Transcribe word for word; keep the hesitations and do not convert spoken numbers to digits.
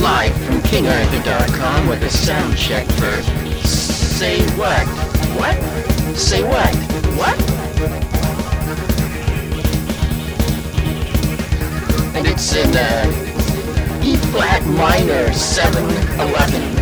Live from King Arthur dot com with a sound check for Say What? What? Say what? What? And it's in uh, E flat minor seven eleven.